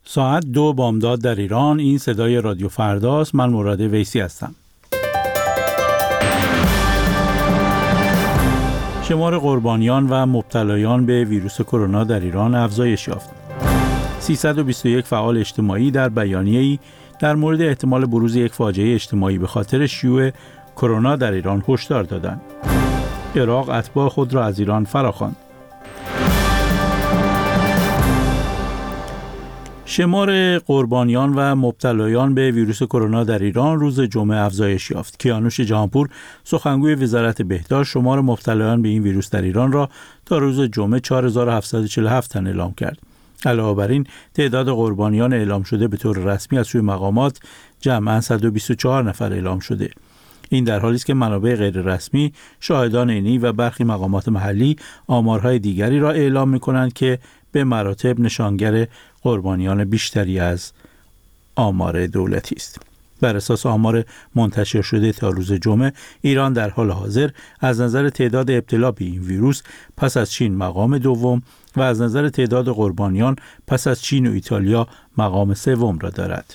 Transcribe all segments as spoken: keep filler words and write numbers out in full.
ساعت دو بامداد در ایران. این صدای رادیو فرداست. من مراد ویسی هستم. شمار قربانیان و مبتلایان به ویروس کرونا در ایران افزایش یافت. سیصد و بیست و یک فعال اجتماعی در بیانیه‌ای در مورد احتمال بروز یک فاجعه اجتماعی به خاطر شیوع کرونا در ایران هشدار دادند. عراق اتباع خود را از ایران فراخواند. شمار قربانیان و مبتلایان به ویروس کرونا در ایران روز جمعه افزایش یافت. کیانوش جهانپور، سخنگوی وزارت بهداشت، شمار مبتلایان به این ویروس در ایران را تا روز جمعه چهار هزار و هفتصد و چهل و هفت تن اعلام کرد. علاوه بر این، تعداد قربانیان اعلام شده به طور رسمی از سوی مقامات جمعاً صد و بیست و چهار نفر اعلام شده. این در حالی است که منابع غیر رسمی، شاهدان عینی و برخی مقامات محلی آمارهای دیگری را اعلام می‌کنند که به مراتب نشانگر قربانیان بیشتری از آمار دولتی است. بر اساس آمار منتشر شده تا روز جمعه، ایران در حال حاضر از نظر تعداد ابتلا به این ویروس پس از چین مقام دوم و از نظر تعداد قربانیان پس از چین و ایتالیا مقام سوم را دارد.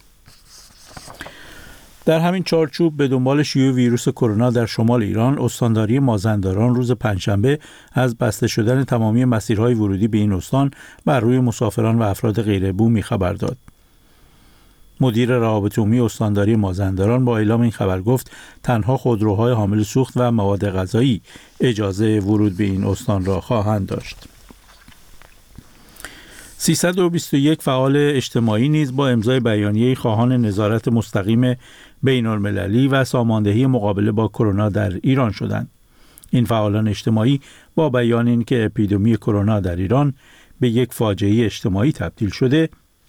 در همین چارچوب به دنبال شیوع ویروس کرونا در شمال ایران، استانداری مازندران روز پنجشنبه از بسته شدن تمامی مسیرهای ورودی به این استان بر روی مسافران و افراد غیر بومی خبر داد. مدیر روابط عمومی استانداری مازندران با اعلام این خبر گفت تنها خودروهای حامل سوخت و مواد غذایی اجازه ورود به این استان را خواهند داشت. سیصد و بیست و یک فعال اجتماعی نیز با امضای بیانیه خواهان نظارت مستقیم بین المللی و ساماندهی مقابله با کرونا در ایران شدند. این فعالان اجتماعی با بیان اینکه اپیدمی کرونا در ایران به یک فاجعه اجتماعی تبدیل شده،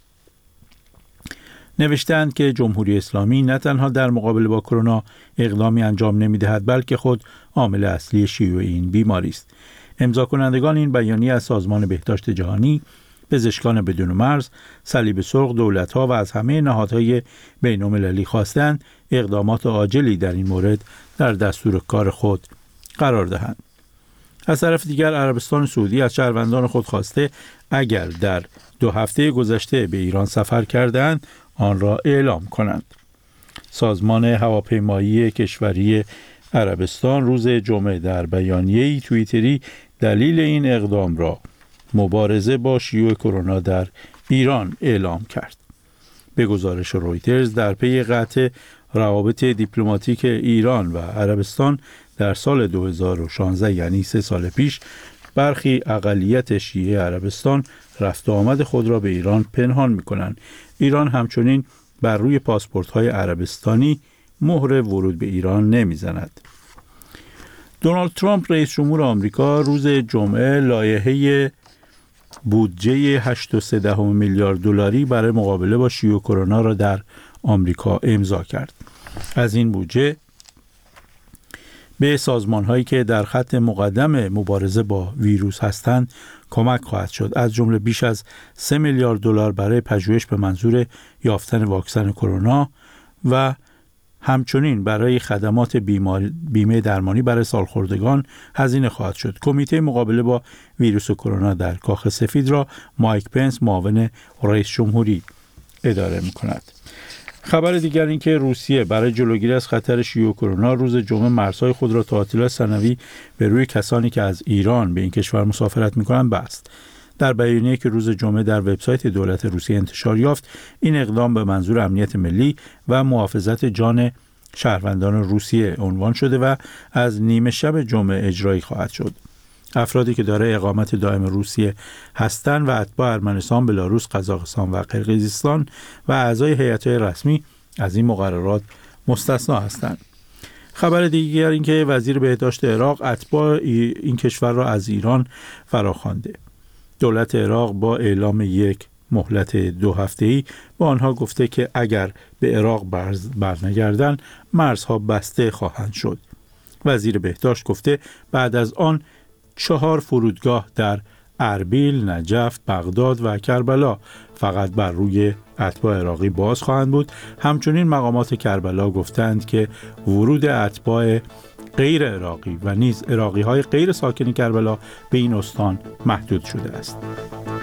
نوشتند که جمهوری اسلامی نه تنها در مقابله با کرونا اقدامی انجام نمی‌دهد، بلکه خود عامل اصلی شیوع این بیماری است. امضا کنندگان این بیانیه از سازمان بهداشت جهانی، پزشکان بدون مرز، صلیب سرخ، دولت‌ها و از همه نهادهای بین‌المللی خواستند اقدامات عاجلی در این مورد در دستور کار خود قرار دهند. از طرف دیگر عربستان سعودی از شهروندان خود خواسته اگر در دو هفته گذشته به ایران سفر کردند آن را اعلام کنند. سازمان هواپیمایی کشوری عربستان روز جمعه در بیانیه‌ای توییتری دلیل این اقدام را مبارزه با شیوع کرونا در ایران اعلام کرد. به گزارش رویترز، در پی قطع روابط دیپلماتیک ایران و عربستان در سال دو هزار و شانزده، یعنی سه سال پیش، برخی اقلیت شیعه عربستان رفت و آمد خود را به ایران پنهان می‌کنند. ایران همچنین بر روی پاسپورت‌های عربستانی مهر ورود به ایران نمی‌زند. دونالد ترامپ رئیس جمهور آمریکا روز جمعه لایحه بودجه هشت و سه دهم میلیارد دلاری برای مقابله با شیوع کرونا را در آمریکا امضا کرد. از این بودجه به سازمان‌هایی که در خط مقدم مبارزه با ویروس هستند کمک خواهد شد، از جمله بیش از سه میلیارد دلار برای پژوهش به منظور یافتن واکسن کرونا و همچنین برای خدمات بیمه درمانی برای سالخوردگان هزینه خواهد شد. کمیته مقابله با ویروس کرونا در کاخ سفید را مایک پنس، معاون رئیس جمهوری، اداره می‌کند. خبر دیگر این که روسیه برای جلوگیری از خطر شیوع کرونا روز جمعه مرزهای خود را تعطیلات سنوی به روی کسانی که از ایران به این کشور مسافرت می‌کنند بست. در بیانیه‌ای که روز جمعه در وبسایت دولت روسیه انتشار یافت، این اقدام به منظور امنیت ملی و محافظت جان شهروندان روسیه عنوان شده و از نیمه شب جمعه اجرایی خواهد شد. افرادی که دارای اقامت دائم روسیه هستند و اتباع ارمنستان، بلاروس، قزاقستان و قرقیزستان و اعضای هیئت‌های رسمی از این مقررات مستثنا هستند. خبر دیگر این که وزیر بهداشت عراق اتباع این کشور را از ایران فراخوانده. دولت عراق با اعلام یک مهلت دو هفته‌ای با آنها گفته که اگر به عراق برنگردند مرزها بسته خواهند شد. وزیر بهداشت گفته بعد از آن چهار فرودگاه در اربیل، نجف، بغداد و کربلا فقط بر روی اتباع عراقی باز خواهند بود. همچنین مقامات کربلا گفتند که ورود اتباع غیر عراقی و نیز عراقی های غیر ساکن کربلا به این استان محدود شده است.